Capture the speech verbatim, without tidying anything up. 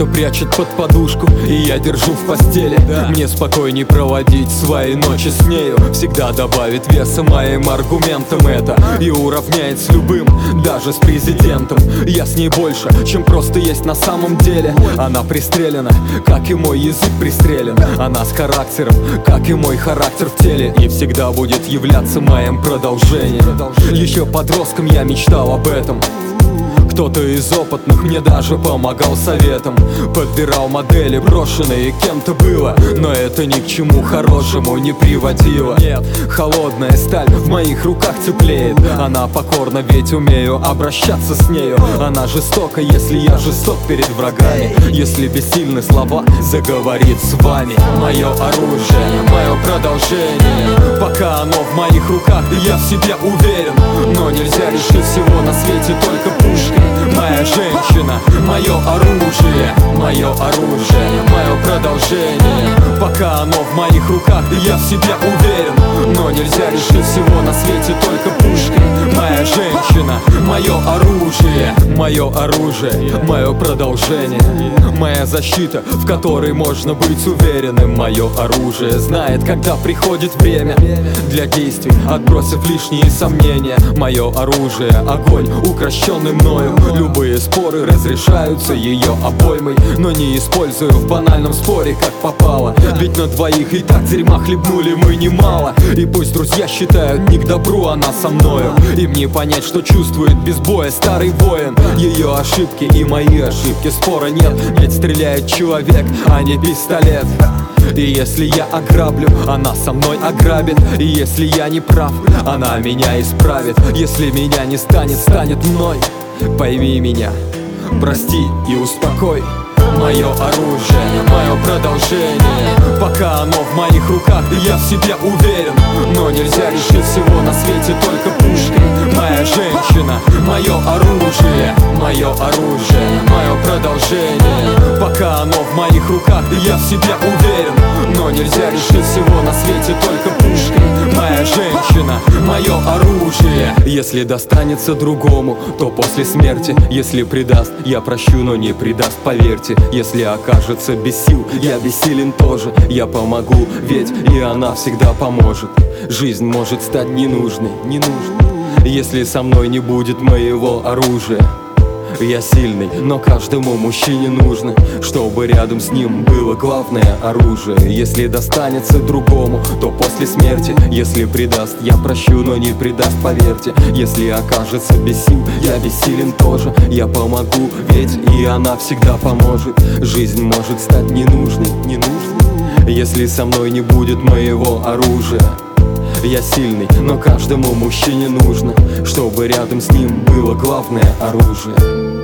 кто-то прячет под подушку, и я держу в постели. Мне спокойней проводить свои ночи с нею. Всегда добавит веса моим аргументам это и уравняет с любым, даже с президентом. Я с ней больше, чем просто есть на самом деле. Она пристрелена, как и мой язык пристрелен. Она с характером, как и мой характер в теле, и всегда будет являться моим продолжением. Еще подростком я мечтал об этом. Кто-то из опытных мне даже помогал советом. Подбирал модели, брошенные кем-то было, но это ни к чему хорошему не приводило. Нет, холодная сталь в моих руках теплеет. Она покорна, ведь умею обращаться с нею. Она жестока, если я жесток перед врагами. Если бессильны слова, заговорит с вами. Мое оружие, мое продолжение. Пока оно в моих руках, я в себе уверен. Но нельзя решить всего на свете только пушкой. Моя женщина, мое оружие, мое оружие, мое продолжение. Пока оно в моих руках, я в себе уверен. Но нельзя решить всего на свете только пушкой. Моя женщина, мое оружие, мое оружие, мое продолжение. Моя защита, в которой можно быть уверенным. Мое оружие знает, когда приходит время для действий, отбросив лишние сомнения. Мое оружие, огонь, укращенный мною. Любые споры разрешаются ее обоймой, но не использую в банальном споре, как попало. Ведь на двоих и так дерьма хлебнули мы немало. И пусть друзья считают не к добру она со мною, им не понять, что чувствует без боя старый воин. Ее ошибки и мои ошибки, спора нет, ведь стреляет человек, а не пистолет. И если я ограблю, она со мной ограбит. И если я не прав, она меня исправит. Если меня не станет, станет мной. Пойми меня, прости и успокой. Мое оружие, мое продолжение. Пока оно в моих руках, я в себе уверен. Но нельзя решить всего на свете только пушкой. Моя женщина, мое оружие, мое оружие, мое продолжение. Пока оно в моих руках, я в себе уверен. Но нельзя решить всего на свете только пушкой. Моя женщина, мое оружие. Если достанется другому, то после смерти. Если предаст, я прощу, но не предаст, поверьте. Если окажется без сил, я бессилен тоже. Я помогу, ведь и она всегда поможет. Жизнь может стать ненужной, ненужной, если со мной не будет моего оружия. Я сильный, но каждому мужчине нужно, чтобы рядом с ним было главное оружие. Если достанется другому, то после смерти. Если предаст, я прощу, но не предаст, поверьте. Если окажется без сил, я бессилен тоже. Я помогу, ведь и она всегда поможет. Жизнь может стать ненужной, ненужной, если со мной не будет моего оружия. Я сильный, но каждому мужчине нужно, чтобы рядом с ним было главное оружие.